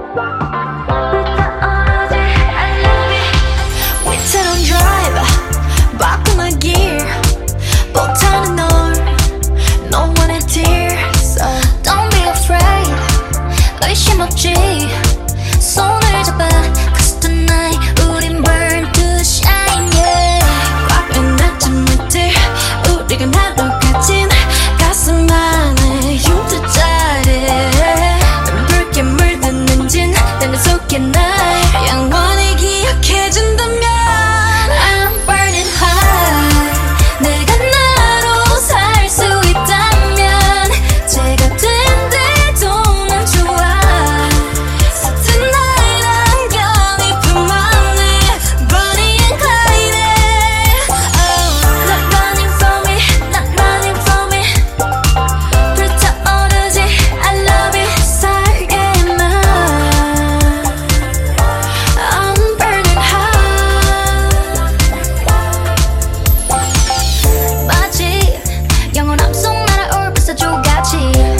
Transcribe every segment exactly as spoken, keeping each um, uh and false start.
손을 잡아 Cause tonight 우린 burn to shine yeah. 꽉은 닫힌 밑을 우리가 나로 가진 가슴 안에 흉터자리 붉게 물든 엔진 내 속에 날 영원히 기억해준다면 I'm burning high 내가 나로 살 수 있다면 제가 된대도 난 좋아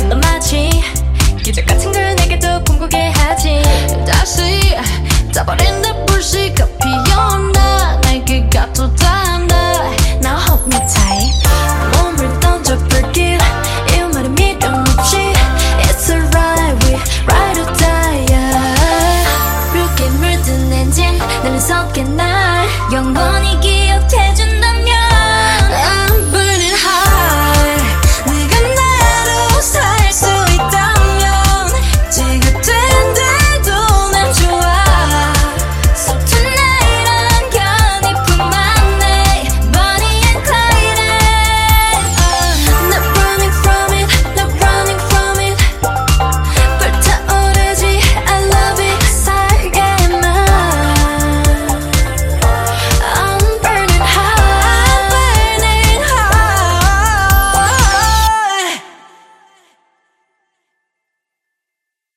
기적 같은 걸 내게도 꿈꾸게 하지 다시 떠버린